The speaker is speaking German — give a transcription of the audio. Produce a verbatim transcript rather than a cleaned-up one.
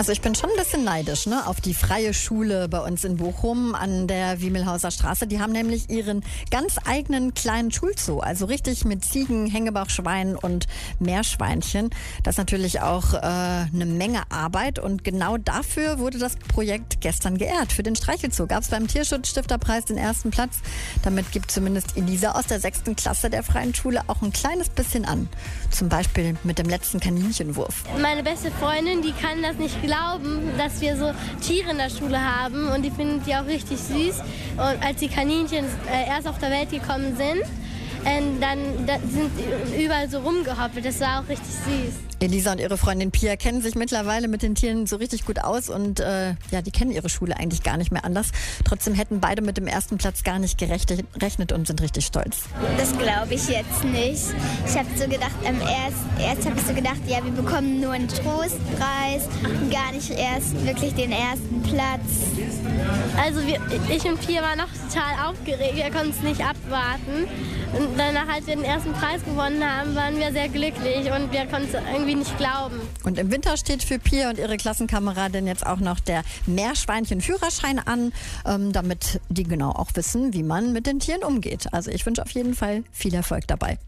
Also ich bin schon ein bisschen neidisch, ne, auf die freie Schule bei uns in Bochum an der Wiemelhauser Straße. Die haben nämlich ihren ganz eigenen kleinen Schulzoo, also richtig mit Ziegen, Hängebauchschweinen und Meerschweinchen. Das ist natürlich auch äh, eine Menge Arbeit und genau dafür wurde das Projekt gestern geehrt. Für den Streichelzoo gab es beim Tierschutzstifterpreis den ersten Platz. Damit gibt zumindest Elisa aus der sechsten Klasse der freien Schule auch ein kleines bisschen an. Zum Beispiel mit dem letzten Kaninchenwurf. Meine beste Freundin, die kann das nicht glauben, dass wir so Tiere in der Schule haben und die findet die auch richtig süß. Und als die Kaninchen äh, erst auf der Welt gekommen sind, äh, dann da sind die überall so rumgehoppelt. Das war auch richtig süß. Elisa und ihre Freundin Pia kennen sich mittlerweile mit den Tieren so richtig gut aus und äh, ja, die kennen ihre Schule eigentlich gar nicht mehr anders. Trotzdem hätten beide mit dem ersten Platz gar nicht gerechnet und sind richtig stolz. Das glaube ich jetzt nicht. Ich habe so gedacht, ähm, erst, erst habe ich so gedacht, ja, wir bekommen nur einen Trostpreis und gar nicht erst wirklich den ersten Platz. Also wir, ich und Pia waren noch total aufgeregt, wir konnten es nicht abwarten. Und danach, als wir den ersten Preis gewonnen haben, waren wir sehr glücklich und wir konnten es irgendwie nicht glauben. Und im Winter steht für Pia und ihre Klassenkameradin jetzt auch noch der Meerschweinchen-Führerschein an, ähm, damit die genau auch wissen, wie man mit den Tieren umgeht. Also ich wünsche auf jeden Fall viel Erfolg dabei.